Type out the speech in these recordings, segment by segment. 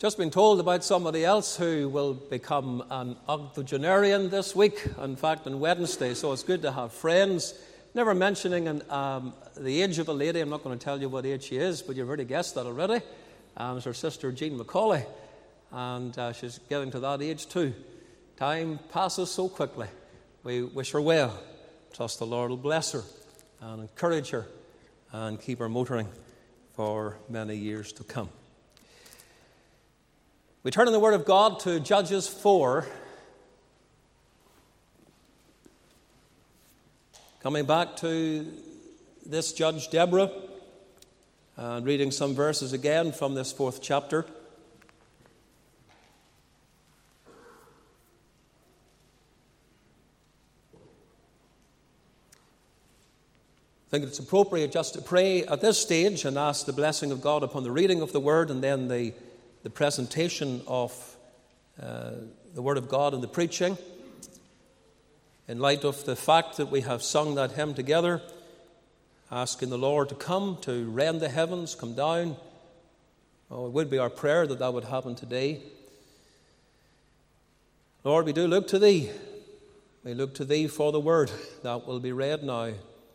Just been told about somebody else who will become an octogenarian this week, in fact on Wednesday, so it's good to have friends. Never mentioning the age of a lady. I'm not going to tell you what age she is, but you've already guessed that already. It's her sister Jean Macaulay, and she's getting to that age too. Time passes so quickly. We wish her well. Trust the Lord will bless her and encourage her and keep her motoring for many years to come. We turn in the Word of God to Judges 4. Coming back to this Judge Deborah, and reading some verses again from this 4th chapter. I think it's appropriate just to pray at this stage and ask the blessing of God upon the reading of the Word and then the presentation of the Word of God and the preaching. In light of the fact that we have sung that hymn together, asking the Lord to come, to rend the heavens, come down. Oh, it would be our prayer that would happen today. Lord, we do look to Thee. We look to Thee for the Word that will be read now.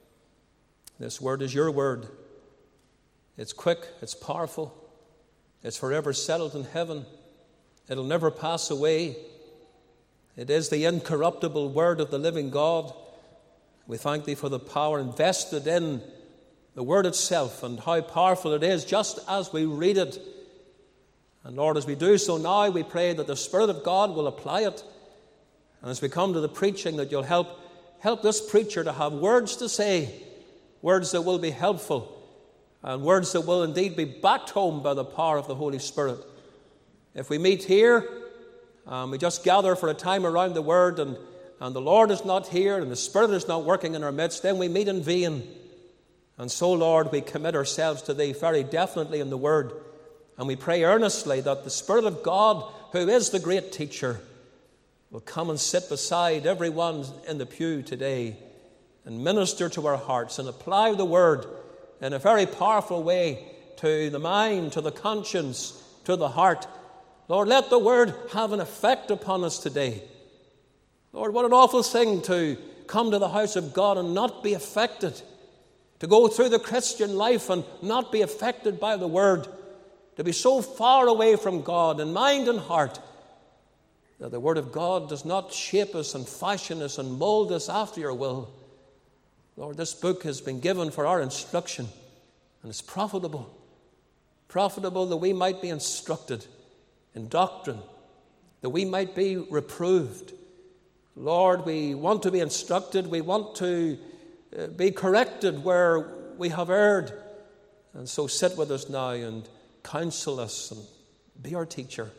This Word is Your Word. It's quick, it's powerful. It's forever settled in heaven. It'll never pass away. It is the incorruptible Word of the living God. We thank Thee for the power invested in the Word itself and how powerful it is just as we read it. And Lord, as we do so now, we pray that the Spirit of God will apply it. And as we come to the preaching, that You'll help this preacher to have words to say, words that will be helpful, and words that will indeed be backed home by the power of the Holy Spirit. If we meet here, we just gather for a time around the Word, and the Lord is not here, and the Spirit is not working in our midst, then we meet in vain. And so, Lord, we commit ourselves to Thee very definitely in the Word, and we pray earnestly that the Spirit of God, who is the great teacher, will come and sit beside everyone in the pew today and minister to our hearts and apply the Word in a very powerful way to the mind, to the conscience, to the heart. Lord, let the Word have an effect upon us today. Lord, what an awful thing to come to the house of God and not be affected, to go through the Christian life and not be affected by the Word, to be so far away from God in mind and heart that the Word of God does not shape us and fashion us and mold us after Your will. Lord, this book has been given for our instruction, and it's profitable that we might be instructed in doctrine, that we might be reproved. Lord, we want to be instructed, we want to be corrected where we have erred, and so sit with us now and counsel us and be our teacher.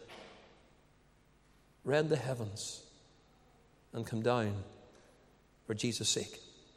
Rend the heavens and come down for Jesus' sake.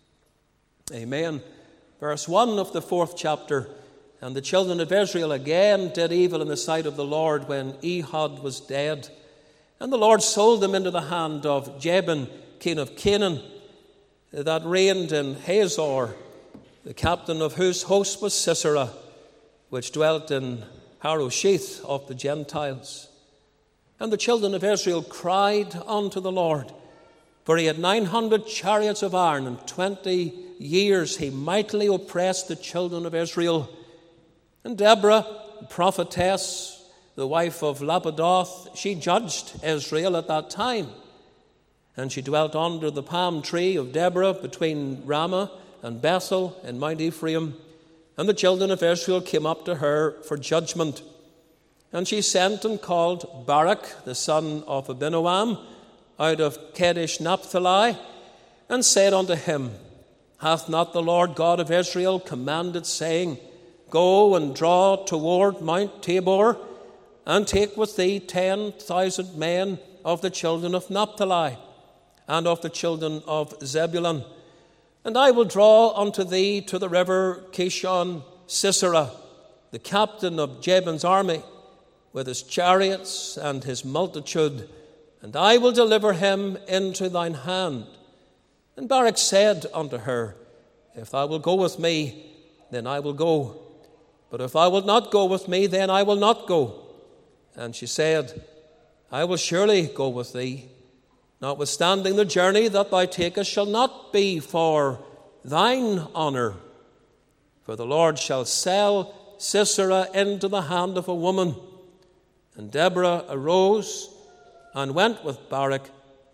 Amen. Verse 1 of the 4th chapter. And the children of Israel again did evil in the sight of the Lord when Ehud was dead. And the Lord sold them into the hand of Jabin, king of Canaan, that reigned in Hazor, the captain of whose host was Sisera, which dwelt in Harosheth of the Gentiles. And the children of Israel cried unto the Lord, for he had 900 chariots of iron, and 20 years he mightily oppressed the children of Israel. And Deborah, the prophetess, the wife of Lapidoth, she judged Israel at that time. And she dwelt under the palm tree of Deborah between Ramah and Bethel in Mount Ephraim. And the children of Israel came up to her for judgment. And she sent and called Barak, the son of Abinoam, out of Kadesh Naphtali, and said unto him, Hath not the Lord God of Israel commanded, saying, Go and draw toward Mount Tabor, and take with thee 10,000 men of the children of Naphtali, and of the children of Zebulun. And I will draw unto thee to the river Kishon Sisera, the captain of Jabin's army, with his chariots and his multitude, and I will deliver him into thine hand. And Barak said unto her, If thou wilt go with me, then I will go. But if thou wilt not go with me, then I will not go. And she said, I will surely go with thee, notwithstanding the journey that thou takest shall not be for thine honour. For the Lord shall sell Sisera into the hand of a woman. And Deborah arose and went with Barak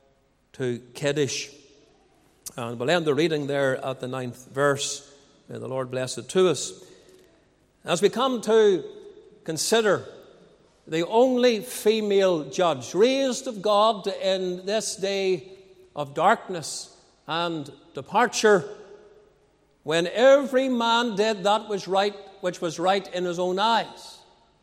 to Kedesh. And we'll end the reading there at the 9th verse. May the Lord bless it to us. As we come to consider the only female judge raised of God in this day of darkness and departure, when every man did that which was right in his own eyes.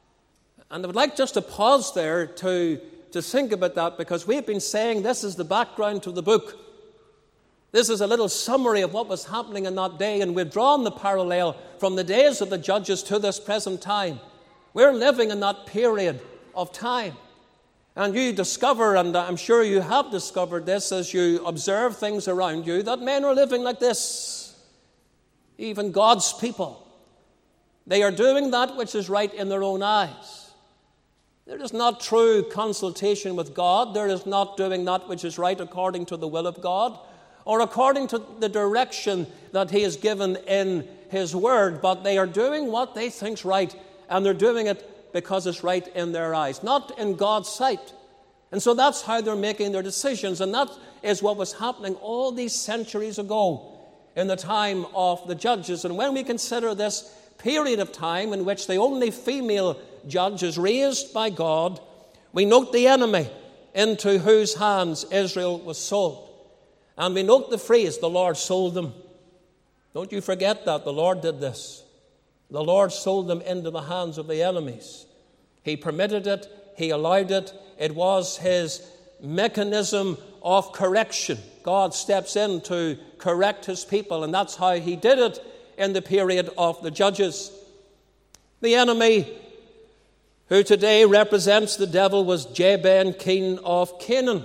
And I would like just to pause there to think about that, because we've been saying this is the background to the book. This is a little summary of what was happening in that day, and we've drawn the parallel from the days of the judges to this present time. We're living in that period of time. And you discover, and I'm sure you have discovered this as you observe things around you, that men are living like this. Even God's people. They are doing that which is right in their own eyes. There is not true consultation with God. There is not doing that which is right according to the will of God, or according to the direction that He has given in His Word, but they are doing what they think's right, and they're doing it because it's right in their eyes, not in God's sight. And so that's how they're making their decisions, and that is what was happening all these centuries ago in the time of the judges. And when we consider this period of time in which the only female judge is raised by God, we note the enemy into whose hands Israel was sold. And we note the phrase, the Lord sold them. Don't you forget that. The Lord did this. The Lord sold them into the hands of the enemies. He permitted it. He allowed it. It was His mechanism of correction. God steps in to correct His people, and that's how He did it in the period of the judges. The enemy, who today represents the devil, was Jabin, king of Canaan.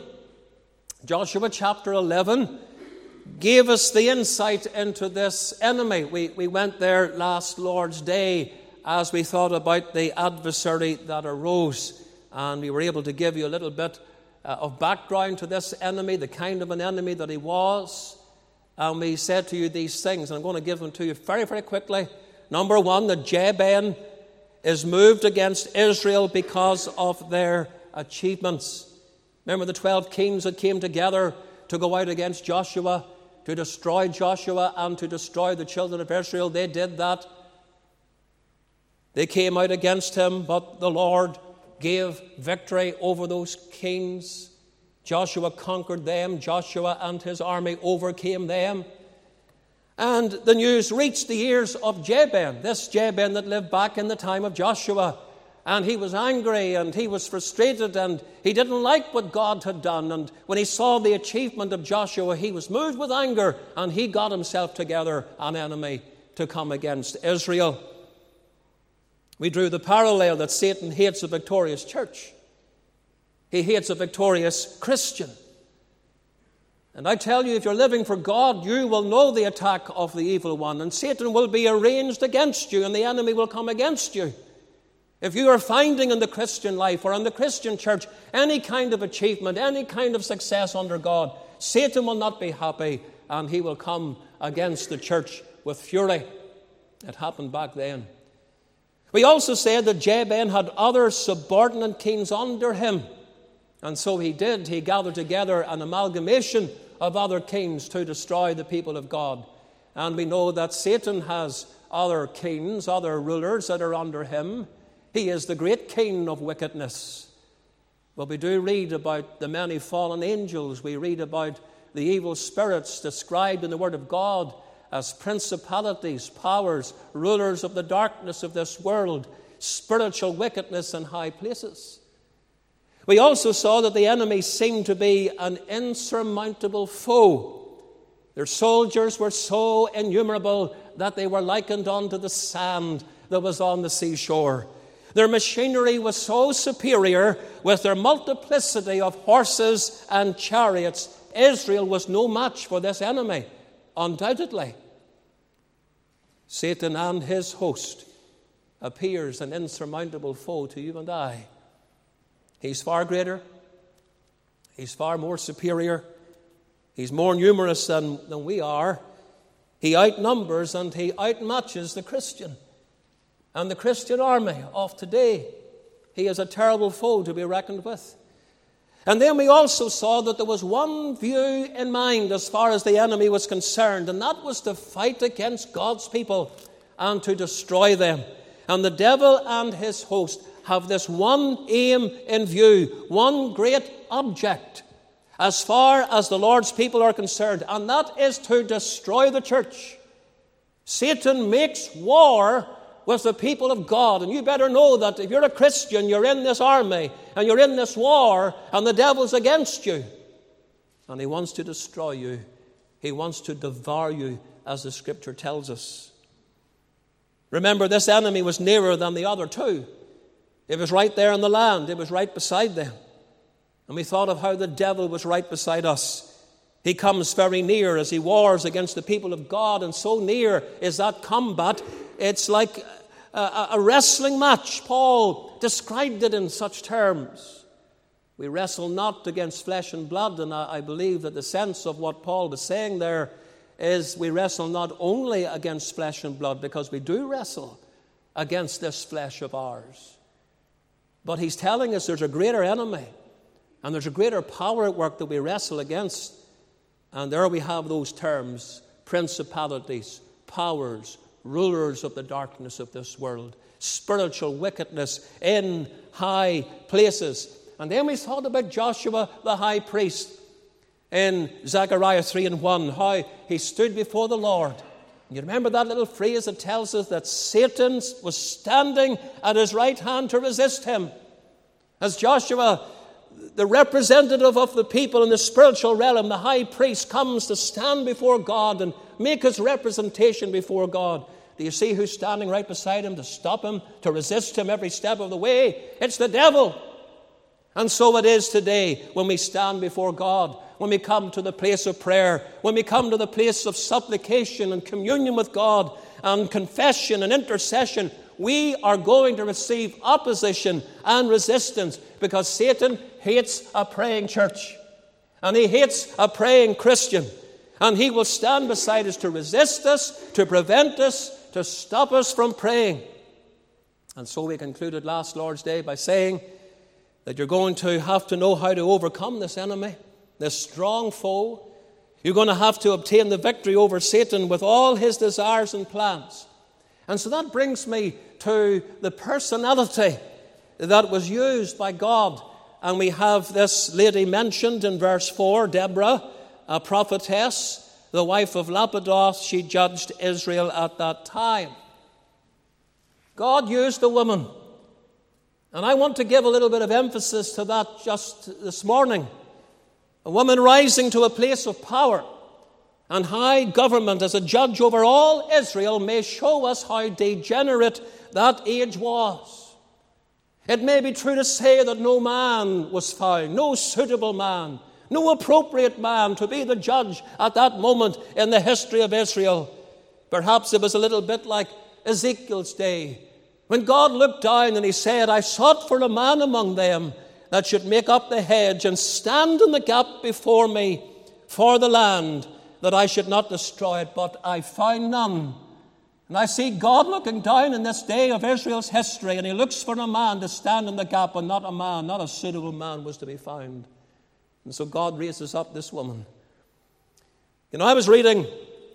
Joshua chapter 11 gave us the insight into this enemy. We went there last Lord's Day as we thought about the adversary that arose, and we were able to give you a little bit of background to this enemy, the kind of an enemy that he was. And we said to you these things, and I'm going to give them to you very, very quickly. Number one, that Jabin is moved against Israel because of their achievements. Remember the 12 kings that came together to go out against Joshua, to destroy Joshua and to destroy the children of Israel. They did that. They came out against him, but the Lord gave victory over those kings. Joshua conquered them. Joshua and his army overcame them. And the news reached the ears of Jabin, this Jabin that lived back in the time of Joshua. And he was angry and he was frustrated and he didn't like what God had done. And when he saw the achievement of Joshua, he was moved with anger and he got himself together an enemy to come against Israel. We drew the parallel that Satan hates a victorious church. He hates a victorious Christian. And I tell you, if you're living for God, you will know the attack of the evil one. And Satan will be arranged against you and the enemy will come against you. If you are finding in the Christian life or in the Christian church any kind of achievement, any kind of success under God, Satan will not be happy and he will come against the church with fury. It happened back then. We also said that Jabin had other subordinate kings under him. And so he did. He gathered together an amalgamation of other kings to destroy the people of God. And we know that Satan has other kings, other rulers that are under him. He is the great king of wickedness. But we do read about the many fallen angels. We read about the evil spirits described in the Word of God as principalities, powers, rulers of the darkness of this world, spiritual wickedness in high places. We also saw that the enemy seemed to be an insurmountable foe. Their soldiers were so innumerable that they were likened unto the sand that was on the seashore. Their machinery was so superior with their multiplicity of horses and chariots. Israel was no match for this enemy, undoubtedly. Satan and his host appears an insurmountable foe to you and I. He's far greater. He's far more superior. He's more numerous than we are. He outnumbers and he outmatches the Christian and the Christian army of today. He is a terrible foe to be reckoned with. And then we also saw that there was one view in mind as far as the enemy was concerned, and that was to fight against God's people and to destroy them. And the devil and his host have this one aim in view, one great object as far as the Lord's people are concerned, and that is to destroy the church. Satan makes war with the people of God, and you better know that if you're a Christian, you're in this army, and you're in this war, and the devil's against you. And he wants to destroy you. He wants to devour you, as the Scripture tells us. Remember, this enemy was nearer than the other two. It was right there in the land. It was right beside them. And we thought of how the devil was right beside us. He comes very near as he wars against the people of God, and so near is that combat. It's like a wrestling match. Paul described it in such terms. We wrestle not against flesh and blood, and I believe that the sense of what Paul was saying there is we wrestle not only against flesh and blood, because we do wrestle against this flesh of ours. But he's telling us there's a greater enemy, and there's a greater power at work that we wrestle against. And there we have those terms: principalities, powers, rulers of the darkness of this world, spiritual wickedness in high places. And then we thought about Joshua the high priest in Zechariah 3:1, how he stood before the Lord. You remember that little phrase that tells us that Satan was standing at his right hand to resist him. As Joshua, the representative of the people in the spiritual realm, the high priest, comes to stand before God and make his representation before God. Do you see who's standing right beside him to stop him, to resist him every step of the way? It's the devil. And so it is today when we stand before God, when we come to the place of prayer, when we come to the place of supplication and communion with God and confession and intercession. We are going to receive opposition and resistance, because Satan hates a praying church, and he hates a praying Christian, and he will stand beside us to resist us, to prevent us, to stop us from praying. And so we concluded last Lord's Day by saying that you're going to have to know how to overcome this enemy, this strong foe. You're going to have to obtain the victory over Satan with all his desires and plans. And so that brings me to the personality that was used by God. And we have this lady mentioned in verse 4, Deborah, a prophetess, the wife of Lapidoth. She judged Israel at that time. God used a woman. And I want to give a little bit of emphasis to that just this morning. A woman rising to a place of power and high government as a judge over all Israel may show us how degenerate that age was. It may be true to say that no man was found, no suitable man, no appropriate man to be the judge at that moment in the history of Israel. Perhaps it was a little bit like Ezekiel's day, when God looked down and he said, I sought for a man among them that should make up the hedge and stand in the gap before me for the land, that I should not destroy it, but I found none. And I see God looking down in this day of Israel's history, and he looks for a man to stand in the gap, and not a man, not a suitable man was to be found. And so God raises up this woman. You know, I was reading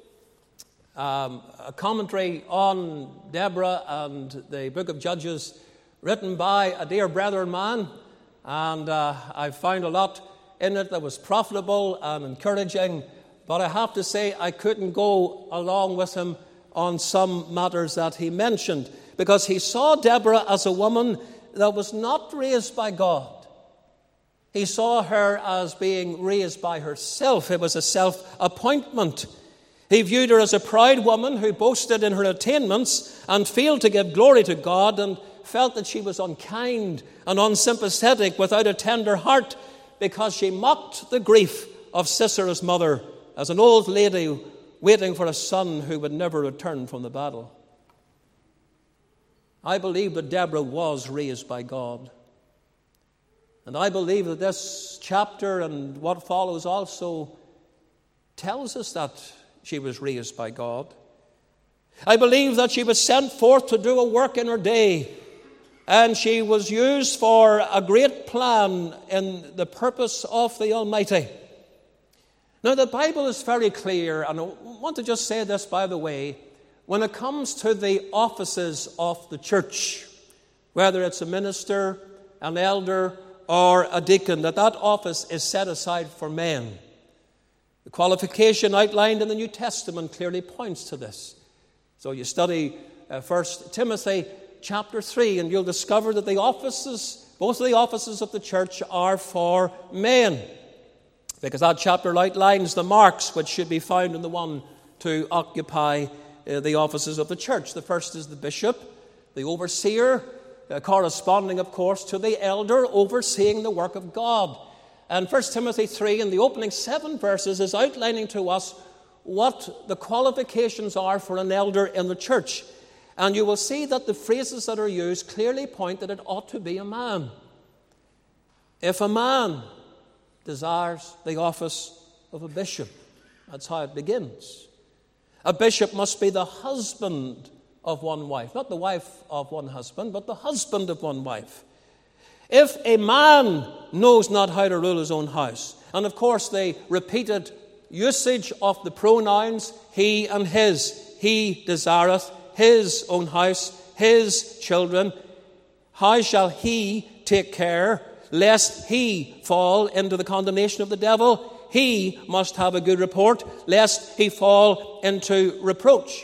a commentary on Deborah and the book of Judges written by a dear brethren man, and I found a lot in it that was profitable and encouraging, but I have to say I couldn't go along with him on some matters that he mentioned, because he saw Deborah as a woman that was not raised by God. He saw her as being raised by herself. It was a self-appointment. He viewed her as a proud woman who boasted in her attainments and failed to give glory to God, and felt that she was unkind and unsympathetic, without a tender heart, because she mocked the grief of Sisera's mother as an old lady waiting for a son who would never return from the battle. I believe that Deborah was raised by God. And I believe that this chapter and what follows also tells us that she was raised by God. I believe that she was sent forth to do a work in her day, and she was used for a great plan in the purpose of the Almighty. Now, the Bible is very clear, and I want to just say this, by the way, when it comes to the offices of the church, whether it's a minister, an elder, or a deacon, that office is set aside for men. The qualification outlined in the New Testament clearly points to this. So you study 1 Timothy chapter 3, and you'll discover that the offices, both of the offices of the church, are for men, because that chapter outlines the marks which should be found in the one to occupy the offices of the church. The first is the bishop, the overseer, corresponding, of course, to the elder overseeing the work of God. And 1 Timothy 3, in the opening 7 verses, is outlining to us what the qualifications are for an elder in the church. And you will see that the phrases that are used clearly point that it ought to be a man. If a man desires the office of a bishop, that's how it begins. A bishop must be the husband of one wife, not the wife of one husband, but the husband of one wife. If a man knows not how to rule his own house, and of course the repeated usage of the pronouns he and his, he desireth his own house, his children, how shall he take care lest he fall into the condemnation of the devil? He must have a good report lest he fall into reproach.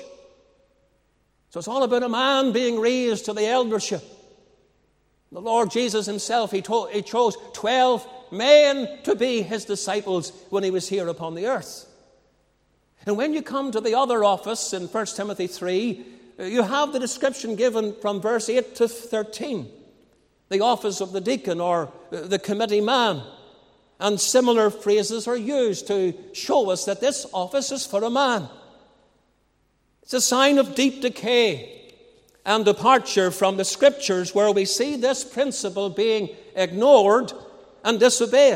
So it's all about a man being raised to the eldership. The Lord Jesus himself, he chose 12 men to be his disciples when he was here upon the earth. And when you come to the other office in 1 Timothy 3, you have the description given from verse 8 to 13. The office of the deacon or the committee man. And similar phrases are used to show us that this office is for a man. It's a sign of deep decay and departure from the Scriptures, where we see this principle being ignored and disobeyed.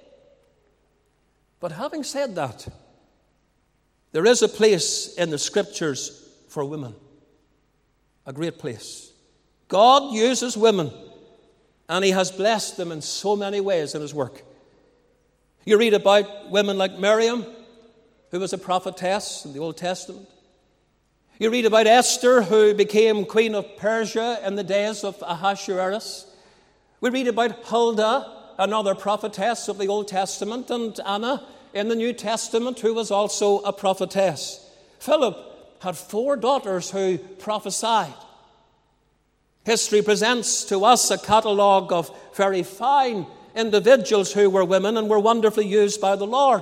But having said that, there is a place in the Scriptures for women. A great place. God uses women, and he has blessed them in so many ways in his work. You read about women like Miriam, who was a prophetess in the Old Testament. You read about Esther, who became queen of Persia in the days of Ahasuerus. We read about Huldah, another prophetess of the Old Testament, and Anna in the New Testament, who was also a prophetess. Philip had 4 daughters who prophesied. History presents to us a catalogue of very fine individuals who were women and were wonderfully used by the Lord.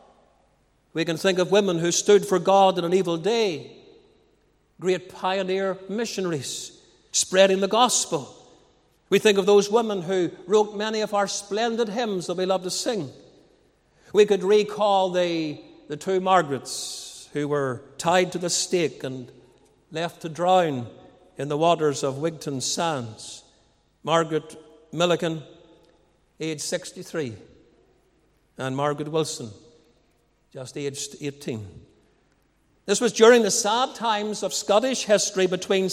We can think of women who stood for God in an evil day. Great pioneer missionaries spreading the gospel. We think of those women who wrote many of our splendid hymns that we love to sing. We could recall the 2 Margarets who were tied to the stake and left to drown in the waters of Wigton Sands. Margaret Milliken, aged 63, and Margaret Wilson, just aged 18. This was during the sad times of Scottish history between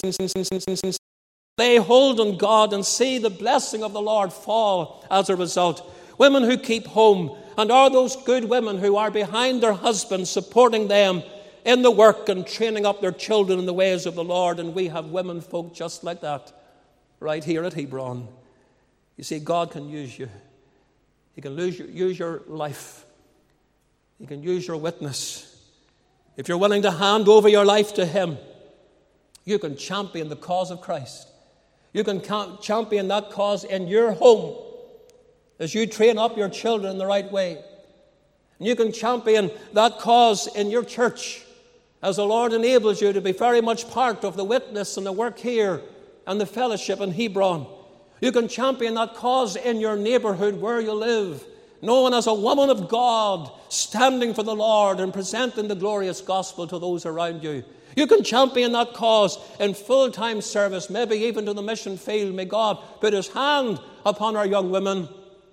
they hold on God and see the blessing of the Lord fall as a result. Women who keep home and are those good women who are behind their husbands, supporting them in the work and training up their children in the ways of the Lord. And we have women folk just like that right here at Hebron. You see, God can use you. He can use your life. He can use your witness. If you're willing to hand over your life to him, you can champion the cause of Christ. You can champion that cause in your home as you train up your children in the right way. And you can champion that cause in your church as the Lord enables you to be very much part of the witness and the work here and the fellowship in Hebron. You can champion that cause in your neighborhood where you live, known as a woman of God, standing for the Lord and presenting the glorious gospel to those around you. You can champion that cause in full-time service, maybe even to the mission field. May God put his hand upon our young women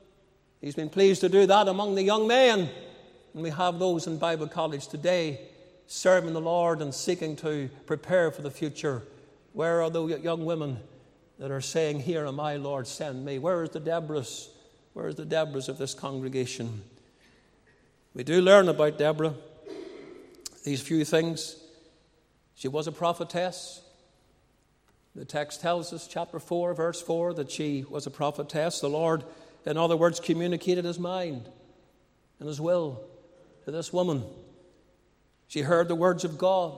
He's been pleased to do that among the young men. And we have those in Bible college today serving the Lord and seeking to prepare for the future. Where are the young women that are saying, "Here am I, Lord, send me"? Where is the Deborahs? Where is the Deborahs of this congregation? We do learn about Deborah these few things. She was a prophetess. The text tells us, chapter 4, verse 4, that she was a prophetess. The Lord, in other words, communicated his mind and his will to this woman. She heard the words of God.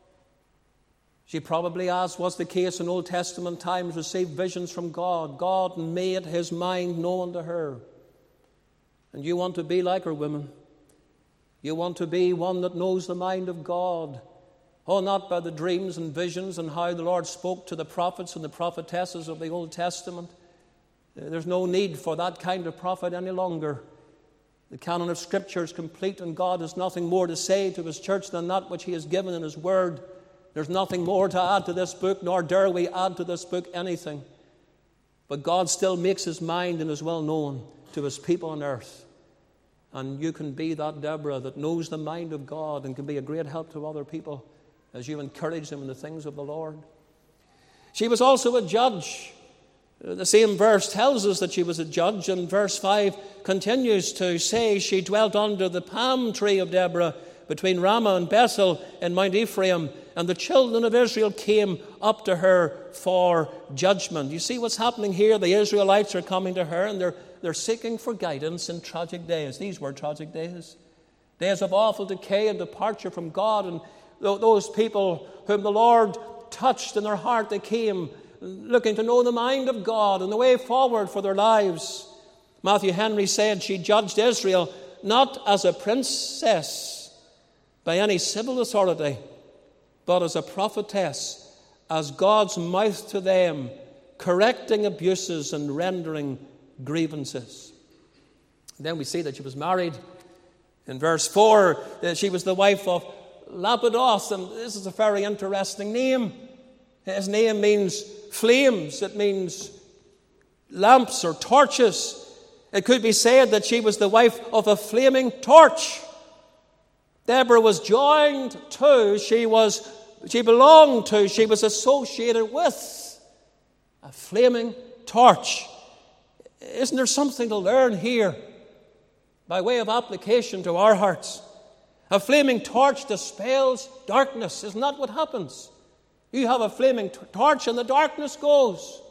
She probably, as was the case in Old Testament times, received visions from God. God made his mind known to her. And you want to be like her, women. You want to be one that knows the mind of God. Oh, not by the dreams and visions and how the Lord spoke to the prophets and the prophetesses of the Old Testament. There's no need for that kind of prophet any longer. The canon of Scripture is complete, and God has nothing more to say to his church than that which he has given in his word. There's nothing more to add to this book, nor dare we add to this book anything. But God still makes his mind and his will known to his people on earth. And you can be that Deborah that knows the mind of God and can be a great help to other people as you encourage them in the things of the Lord. She was also a judge. The same verse tells us that she was a judge, and verse 5 continues to say she dwelt under the palm tree of Deborah between Ramah and Bethel in Mount Ephraim, and the children of Israel came up to her for judgment. You see what's happening here? The Israelites are coming to her, and they're seeking for guidance in tragic days. These were tragic days. Days of awful decay and departure from God. And those people whom the Lord touched in their heart, they came looking to know the mind of God and the way forward for their lives. Matthew Henry said she judged Israel not as a princess by any civil authority, but as a prophetess, as God's mouth to them, correcting abuses and rendering grievances. Then we see that she was married. In verse 4, she was the wife of Lapidoth, and this is a very interesting name. His name means flames. It means lamps or torches. It could be said that she was the wife of a flaming torch. Deborah was joined to, she belonged to, she was associated with a flaming torch. Isn't there something to learn here by way of application to our hearts? A flaming torch dispels darkness. Isn't that what happens? You have a flaming torch and the darkness goes.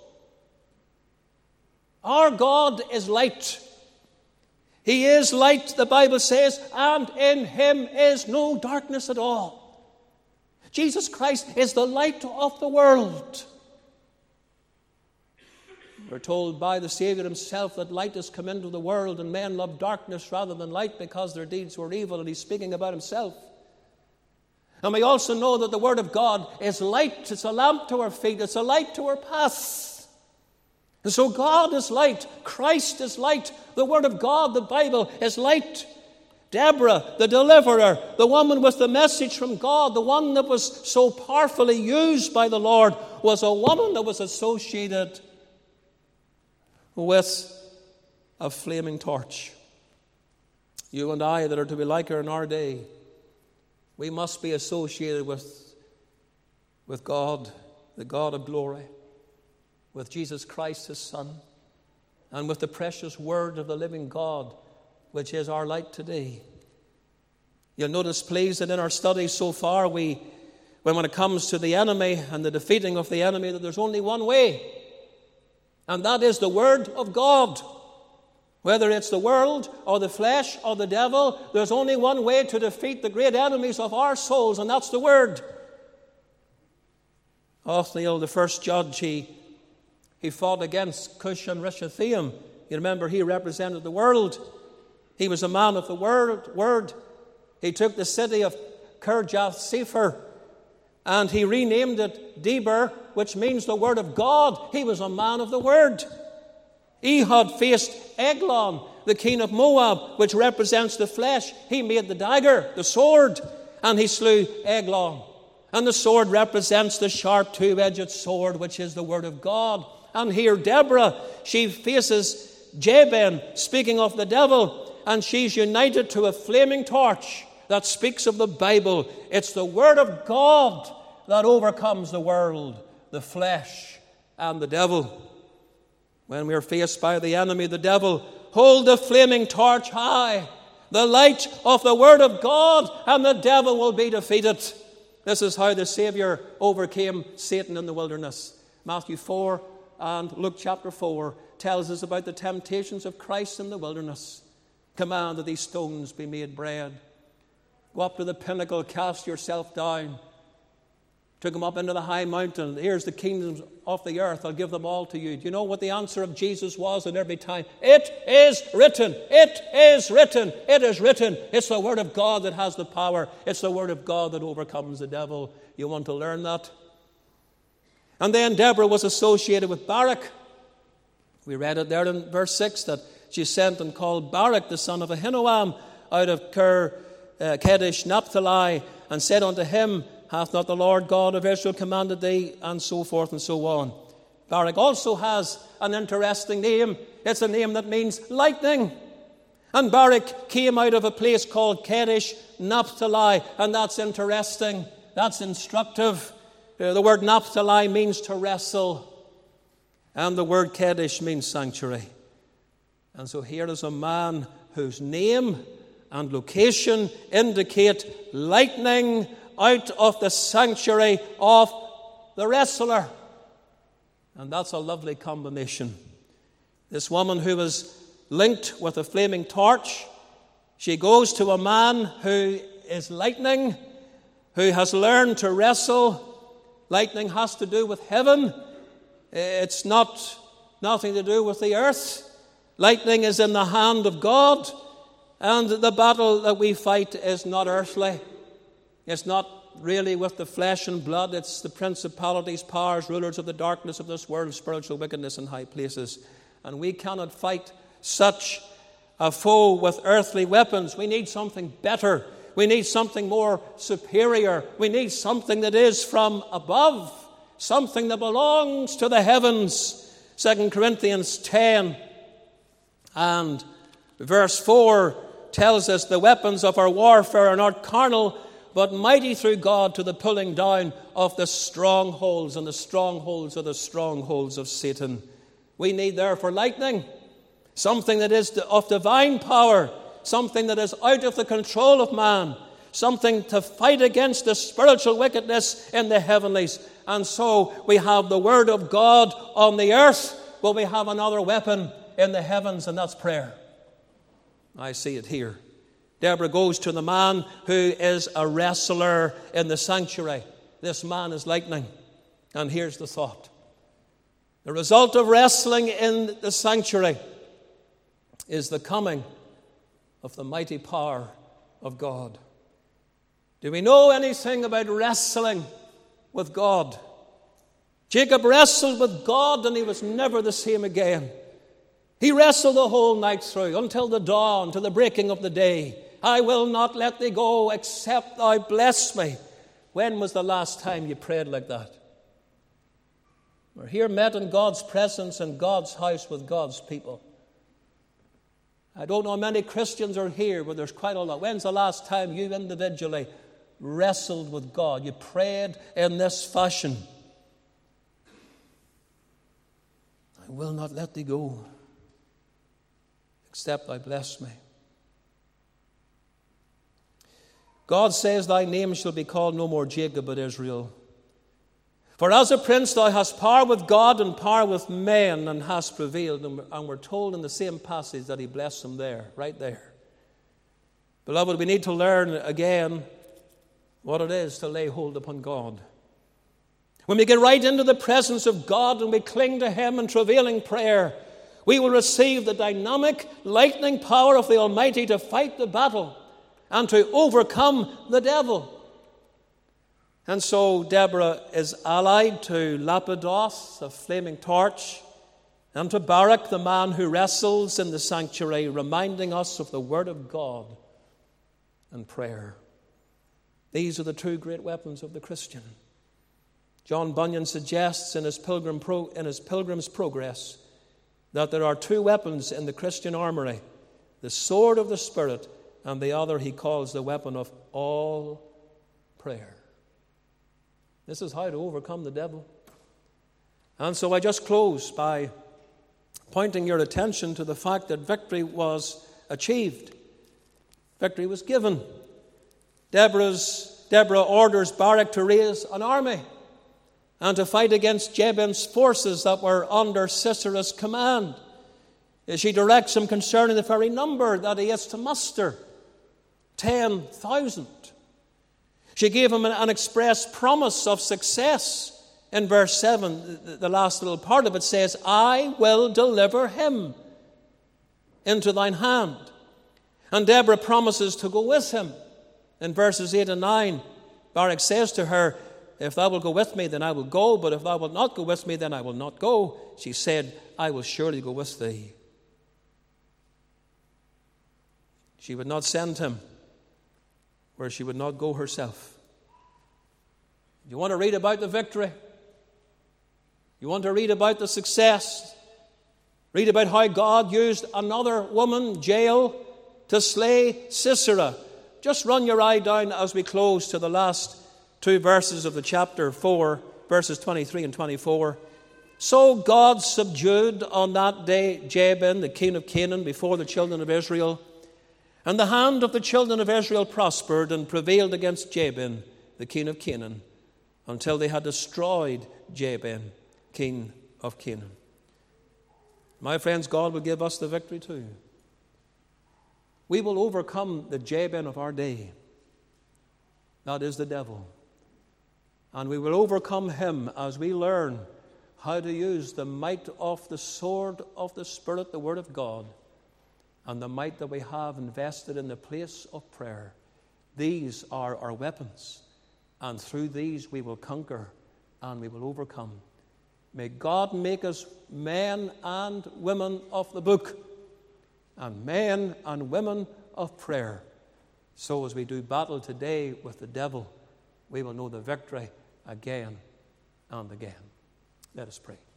Our God is light. He is light, the Bible says, and in him is no darkness at all. Jesus Christ is the light of the world. We're told by the Savior himself that light has come into the world and men love darkness rather than light because their deeds were evil, and he's speaking about himself. And we also know that the Word of God is light. It's a lamp to our feet. It's a light to our path. And so God is light. Christ is light. The Word of God, the Bible, is light. Deborah, the deliverer, the woman with the message from God, the one that was so powerfully used by the Lord, was a woman that was associated with a flaming torch. You and I that are to be like her in our day, we must be associated with God, the God of glory, with Jesus Christ, his Son, and with the precious Word of the living God, which is our light today. You'll notice, please, that in our studies so far, when it comes to the enemy and the defeating of the enemy, that there's only one way, and that is the Word of God. Whether it's the world or the flesh or the devil, there's only one way to defeat the great enemies of our souls, and that's the Word. Othniel, the first judge, he fought against Cush and Rishathaim. You remember, he represented the world. He was a man of the word. He took the city of Kirjath Sepher and he renamed it Deber, which means the Word of God. He was a man of the Word. Ehud faced Eglon, the king of Moab, which represents the flesh. He made the dagger, the sword, and he slew Eglon. And the sword represents the sharp two-edged sword, which is the Word of God. And here Deborah, she faces Jabin speaking of the devil, and she's united to a flaming torch that speaks of the Bible. It's the Word of God that overcomes the world, the flesh, and the devil. When we are faced by the enemy, the devil, hold the flaming torch high, the light of the Word of God, and the devil will be defeated. This is how the Savior overcame Satan in the wilderness. Matthew 4 and Luke chapter 4 tells us about the temptations of Christ in the wilderness. Command that these stones be made bread. Go up to the pinnacle, cast yourself down. Took him up into the high mountain. Here's the kingdoms of the earth. I'll give them all to you. Do you know what the answer of Jesus was at every time? It is written. It is written. It is written. It's the Word of God that has the power. It's the Word of God that overcomes the devil. You want to learn that? And then Deborah was associated with Barak. We read it there in verse 6 that she sent and called Barak, the son of Ahinoam, out of Kadesh Naphtali, and said unto him, hath not the Lord God of Israel commanded thee? And so forth and so on. Barak also has an interesting name. It's a name that means lightning. And Barak came out of a place called Kadesh Naphtali, and that's interesting. That's instructive. The word Naphtali means to wrestle, and the word Kadesh means sanctuary. And so here is a man whose name and location indicate lightning out of the sanctuary of the wrestler. And that's a lovely combination. This woman who was linked with a flaming torch, she goes to a man who is lightning, who has learned to wrestle. Lightning has to do with heaven. It's nothing to do with the earth. Lightning is in the hand of God, and the battle that we fight is not earthly. It's not really with the flesh and blood. It's the principalities, powers, rulers of the darkness of this world, spiritual wickedness in high places. And we cannot fight such a foe with earthly weapons. We need something better. We need something more superior. We need something that is from above, something that belongs to the heavens. 2 Corinthians 10 and verse 4 tells us the weapons of our warfare are not carnal, but mighty through God to the pulling down of the strongholds, and the strongholds are the strongholds of Satan. We need therefore lightning, something that is of divine power, something that is out of the control of man, something to fight against the spiritual wickedness in the heavenlies. And so we have the Word of God on the earth, but we have another weapon in the heavens, and that's prayer. I see it here. Deborah goes to the man who is a wrestler in the sanctuary. This man is lightning. And here's the thought. The result of wrestling in the sanctuary is the coming of the mighty power of God. Do we know anything about wrestling with God? Jacob wrestled with God, and he was never the same again. He wrestled the whole night through until the dawn, to the breaking of the day. I will not let thee go except thou bless me. When was the last time you prayed like that? We're here met in God's presence in God's house with God's people. I don't know how many Christians are here, but there's quite a lot. When's the last time you individually wrestled with God? You prayed in this fashion. I will not let thee go except thou bless me. God says, thy name shall be called no more Jacob, but Israel. For as a prince thou hast power with God and power with men, and hast prevailed. And we're told in the same passage that he blessed them there, right there. Beloved, we need to learn again what it is to lay hold upon God. When we get right into the presence of God and we cling to him in travailing prayer, we will receive the dynamic, lightning power of the Almighty to fight the battle and to overcome the devil. And so Deborah is allied to Lapidoth, a flaming torch, and to Barak, the man who wrestles in the sanctuary, reminding us of the Word of God and prayer. These are the two great weapons of the Christian. John Bunyan suggests in his Pilgrim's Progress that there are two weapons in the Christian armory, the sword of the Spirit, and the other he calls the weapon of all prayer. This is how to overcome the devil. And so I just close by pointing your attention to the fact that victory was achieved. Victory was given. Deborah orders Barak to raise an army and to fight against Jabin's forces that were under Sisera's command. She directs him concerning the very number that he is to muster, 10,000. She gave him an express promise of success. In verse 7, the last little part of it says, I will deliver him into thine hand. And Deborah promises to go with him. In verses 8 and 9, Barak says to her, if thou wilt go with me, then I will go, but if thou wilt not go with me, then I will not go. She said, I will surely go with thee. She would not send him where she would not go herself. You want to read about the victory? You want to read about the success? Read about how God used another woman, Jael, to slay Sisera. Just run your eye down as we close to the last two verses of the chapter 4, verses 23 and 24. So God subdued on that day Jabin, the king of Canaan, before the children of Israel. And the hand of the children of Israel prospered and prevailed against Jabin, the king of Canaan, until they had destroyed Jabin, king of Canaan. My friends, God will give us the victory too. We will overcome the Jabin of our day. That is the devil. And we will overcome him as we learn how to use the might of the sword of the Spirit, the Word of God, and the might that we have invested in the place of prayer. These are our weapons, and through these we will conquer and we will overcome. May God make us men and women of the book, and men and women of prayer. So as we do battle today with the devil, we will know the victory again and again. Let us pray.